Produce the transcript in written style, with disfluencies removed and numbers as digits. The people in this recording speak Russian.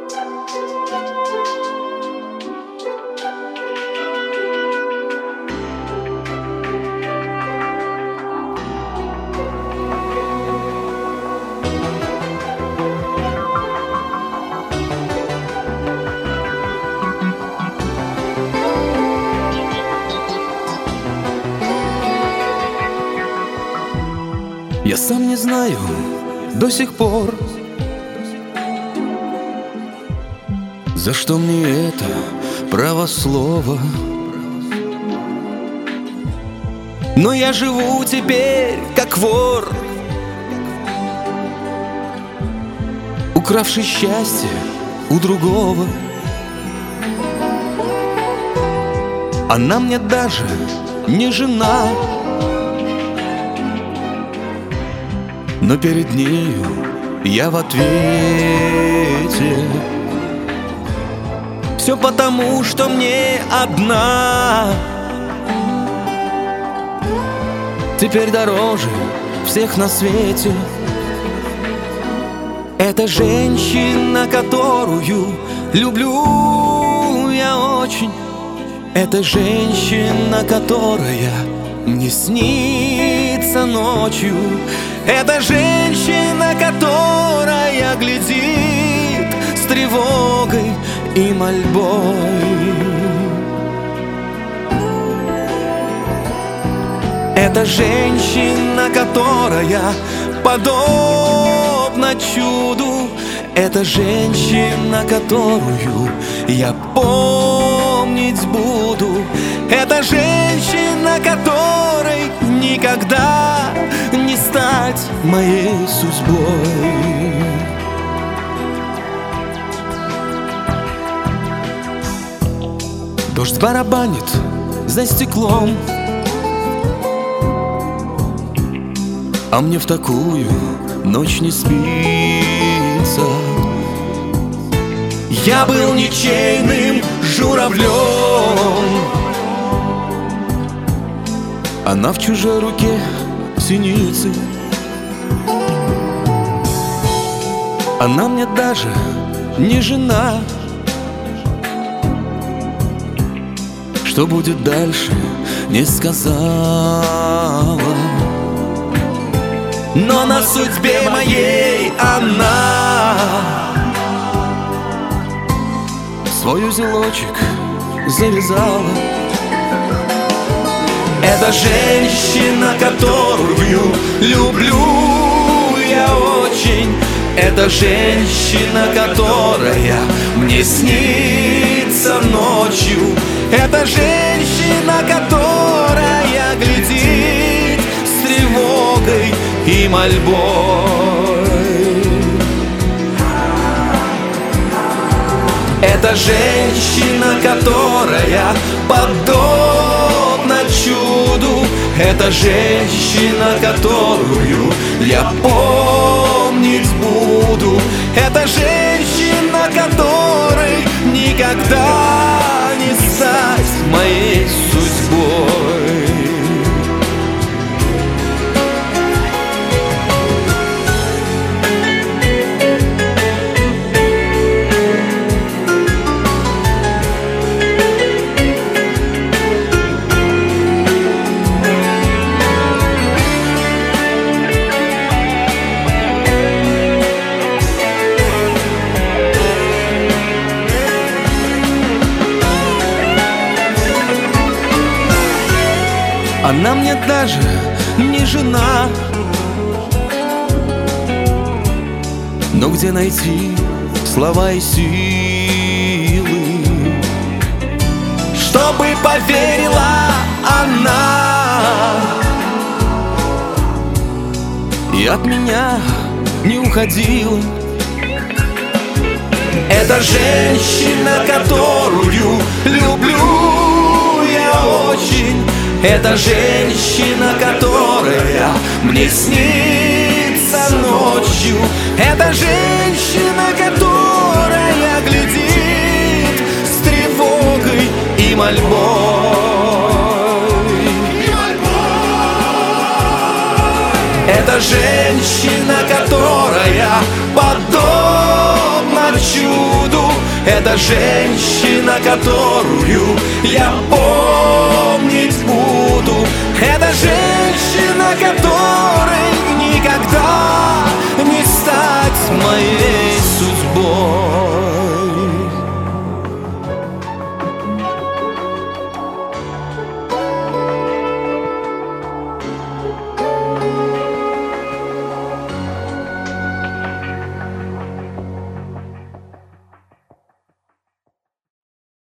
Я сам не знаю до сих пор, за что мне это право слова. Но я живу теперь как вор, укравший счастье у другого. Она мне даже не жена, но перед нею я в ответе. Все потому, что мне одна теперь дороже всех на свете. Это женщина, которую люблю я очень. Это женщина, которая мне снится ночью. Это женщина, которая глядит с тревогой и мольбой. Это женщина, которая подобна чуду. Это женщина, которую я помнить буду. Это женщина, которой никогда не стать моей судьбой. Дождь барабанит за стеклом, а мне в такую ночь не спится. Я был ничейным журавлем, она в чужой руке синицы. Она мне даже не жена. Что будет дальше, не сказала, но на судьбе моей она свой узелочек завязала. Это женщина, которую люблю я очень. Это женщина, которая мне снится ночью. Это женщина, которая глядит с тревогой и мольбой. Это женщина, которая подобна чуду. Это женщина, которую я помнить буду. Это женщина, которой никогда не стать моей судьбой. Она мне даже не жена, но где найти слова и силы, чтобы поверила она и от меня не уходила. Это женщина, которую люблю я очень. Это женщина, которая мне снится ночью. Это женщина, которая глядит с тревогой и мольбой. Это женщина, которая подобна чуду. Это женщина, которую я помнить буду.